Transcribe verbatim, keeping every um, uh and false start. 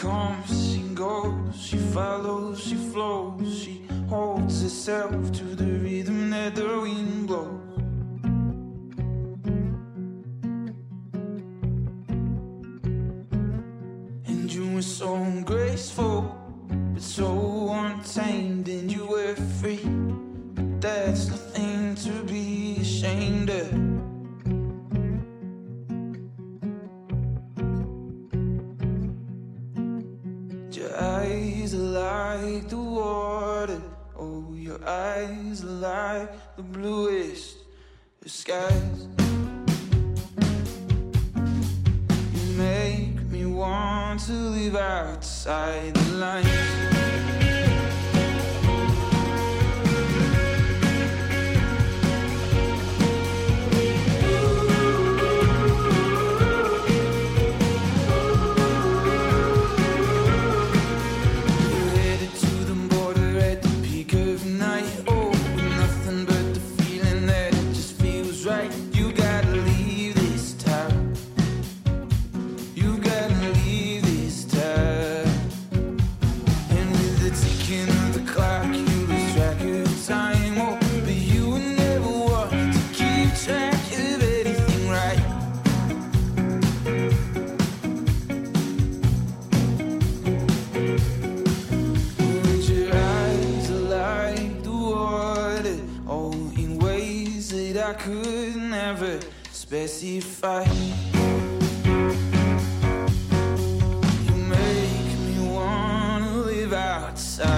comes, she goes, she follows, she flows, she holds herself to the rhythm that the wind blows. And you were so graceful, but so untamed, and you were free, but that's nothing to be ashamed of. Your eyes are like the water, oh, your eyes are like the bluest of skies. You make me want to live outside the lines. I could never specify. You make me wanna live outside.